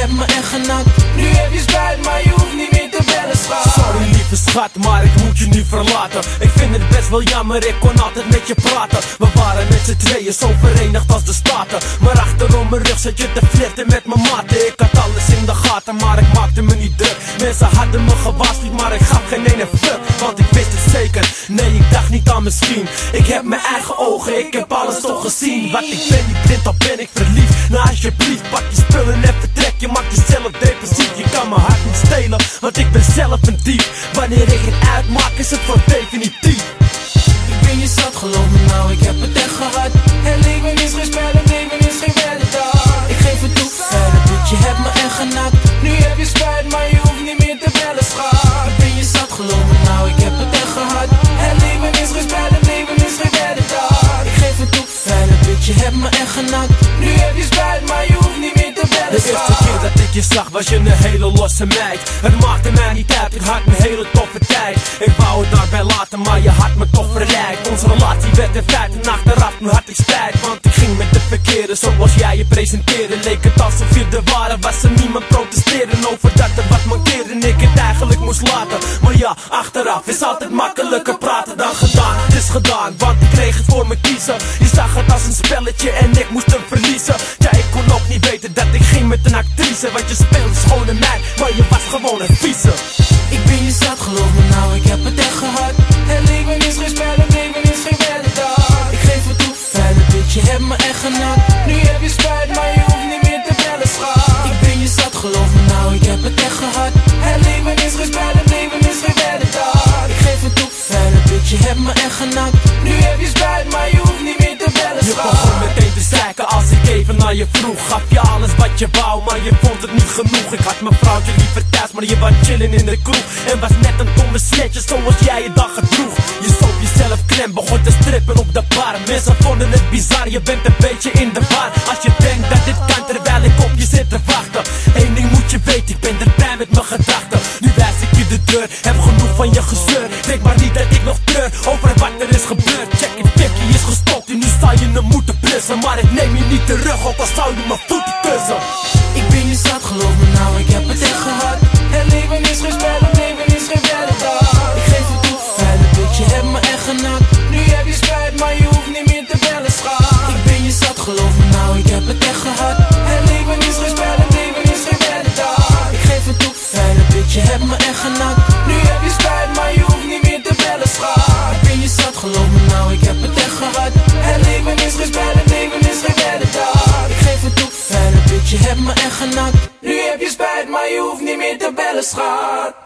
hebt me echt genakt. Nu heb je spijt, maar je hoeft niet meer te bellen, schat. Sorry lieve schat, maar ik moet je nu verlaten. Ik vind het best wel jammer, ik kon altijd met je praten. We waren met z'n tweeën zo verenigd als de Staten. Maar achterom mijn rug zat je te flirten met mijn maten. Ik had alles in de gaten, maar ik maakte me niet druk. Mensen hadden me gewaarschuwd, maar ik gaf geen ene fuck. Want ik wist het zeker, nee ik dacht niet aan misschien. Ik heb mijn eigen ogen, ik heb alles toch gezien. Wat ik ben niet blind, dan ben ik verliefd. Nou alsjeblieft, pak je spullen en vertrek. Je maakt jezelf depressief, je kan mijn hart niet stelen. Want ik ben zelf een dief. Wanneer ik het uitmaak is het voor definitief. Ik ben je zat, geloof me nou, ik heb het echt gehad. Het leven is geen spel, het leven is geen weddendag. Ik geef het toe verder, bitch, je hebt me echt genakt. Nu heb je spijt, maar je hoeft niet meer te bellen, schat. Ik ben je zat, geloof me nou, ik heb het echt gehad. Het leven is geen spel, het leven is geen weddendag. Ik geef het toe verder, bitch, je hebt me echt genakt. Nu heb je spijt, maar je hoeft niet meer te bellen, De schat. eerste keer dat ik je zag was je een hele losse meid. Het maakte mij niet uit, ik had een hele toffe tijd. Ik wou het daarbij laten, maar je had me toch verleid. Onze relatie werd in feite en achteraf, nu had ik spijt. Want ik ging met de verkeerde, zoals jij je presenteerde. Leek het alsof je de ware was en niemand protesteerde over dat er wat mankeerde en ik het eigenlijk moest laten. Maar ja, achteraf is altijd makkelijker praten dan gedaan. Het is gedaan, want ik kreeg het voor me kiezen. Je zag het als een spelletje en ik moest hem verliezen. Ja, ik kon ook niet weten dat ik ging met een actrice. Want je speelde schoon een meid, maar je was gewoon een vieze. Ik ben je zat, geloof me nou, ik heb het echt gehad. Het leven is geen spel, het leven is geen weddendag. Ik geef het toe verder, bitch, je hebt me echt genakt. Nu heb je spijt, maar je hoeft niet meer te bellen, schat. Ik ben je zat, geloof me nou, ik heb het echt gehad. Het leven is geen spel, het leven is geen weddendag. Ik geef het toe verder, bitch, je hebt me echt genakt. Nu heb je spijt, maar je hoeft niet meer te bellen, Je schat. begon meteen te zeiken als ik even naar je vroeg. Gaf je alles wat je wou, maar je vond het niet genoeg. Ik had mijn vrouwtje liever thuis, maar je was chillen in de kroeg. En was net een domme sletje zoals jij je dag gedroeg. Je zoof jezelf klem, begon te strippen op de bar. Mensen vonden het bizar, je bent een beetje in de war. Als je denkt dat dit kan terwijl ik op je zit te wachten. Eén ding moet je weten, ik ben erbij met mijn gedachten. Nu wijs ik je de deur, heb genoeg van je gezeur. Denk maar niet dat ik nog treur over wat er is gebeurd. Check it, Vicky is gestopt en nu sta je hem moeten plussen. Maar ik neem je niet terug, ook al zou je mijn voeten kussen. Ik ben je zat, geloof me nou, ik heb het echt gehad. Het leven is geen spel, het leven is geen weddendag. Ik geef het toe verder, bitch, je hebt me echt genakt. Nu heb je spijt, maar je hoeft niet meer te bellen, schat. Ik ben je zat, geloof me nou, ik heb het echt gehad. Het leven is geen spel, het leven is geen weddendag. Ik geef het toe verder, bitch, je hebt me echt genakt. Nu heb je spijt, maar je hoeft niet meer te bellen, schat. Ik ben je zat, geloof me nou, ik heb het echt gehad. Het leven is geen spel, het leven is geen weddendag. Ik geef het toe verder, bitch, je hebt me echt genakt. Nu heb je spijt, maar je hoeft niet meer te bellen, schat.